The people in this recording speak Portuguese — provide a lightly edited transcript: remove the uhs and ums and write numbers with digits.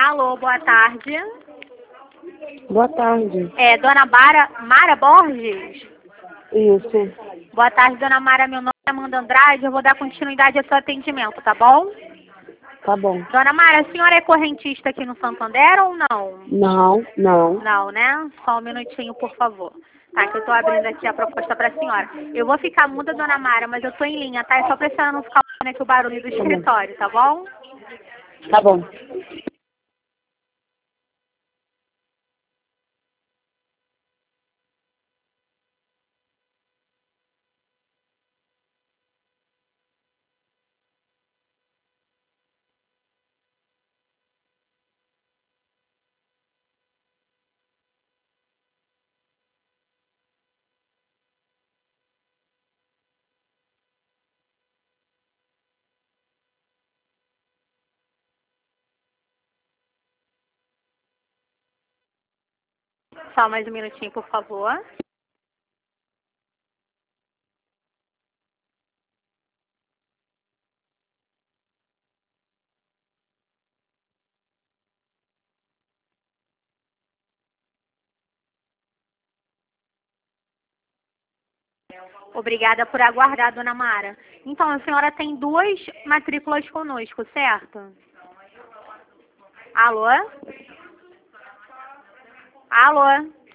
Alô, boa tarde. Boa tarde. É, dona Mara Borges? Isso. Boa tarde, dona Mara. Meu nome é Amanda Andrade. Eu vou dar continuidade ao seu atendimento, tá bom? Tá bom. Dona Mara, a senhora é correntista aqui no Santander ou não? Não. Não, né? Só um minutinho, por favor. Tá, que eu tô abrindo aqui a proposta pra senhora. Eu vou ficar muda, dona Mara, mas eu tô em linha, tá? É só pra senhora não ficar ouvindo aqui o barulho do escritório, tá bom? Tá bom. Só mais um minutinho, por favor. Obrigada por aguardar, dona Mara. Então, a senhora tem 2 matrículas conosco, certo? Alô? Alô?